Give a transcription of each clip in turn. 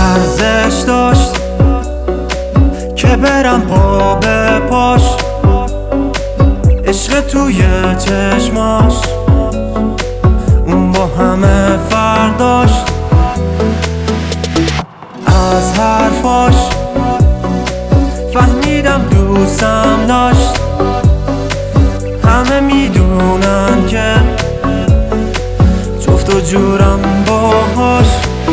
ارزش داشت که برم پا به پاش، عشق توی چشماش اون با همه فرق داشت. از حرفاش فهمیدم دوستم داشت، همه میدونن که جفت و جورم باهاش.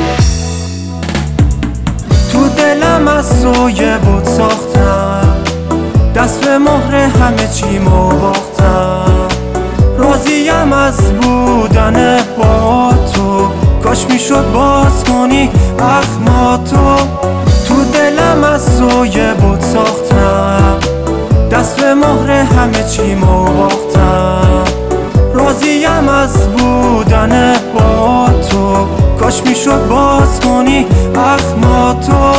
تو دلم از روی بود ساختم، دست به مهر همه چیمو باختم. راضیم از بودن با تو، کاش میشد باز کنی اخماتو. تو دلم از روی بود ساختم، دست به مهر همه چیمو باختم. راضیم از بودن با تو، کاش میشد باز کنی اخماتو.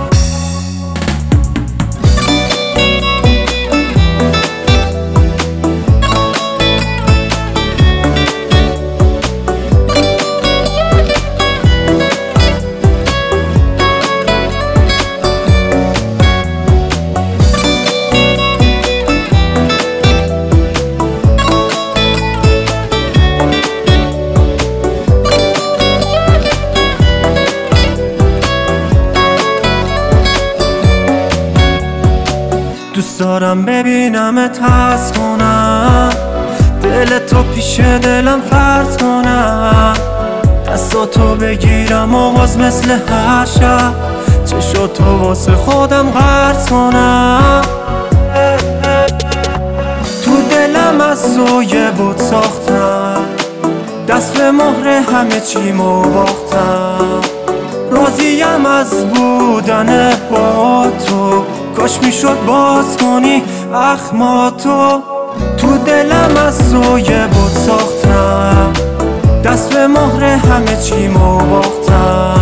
دوست دارم ببینمت حس کنم، دل تو پیش دلم فرض کنم. دستاتو بگیرم و باز مثل هر شب چشاتو واسه خودم قرض کنم. تو دلم از روی بود ساختم، دست به مهر همه چیمو باختم. راضیم از بودن با تو، کاش میشد باز کنی اخماتو. تو دلم از روی بود ساختم، دست به مهر همه چیمو باختم.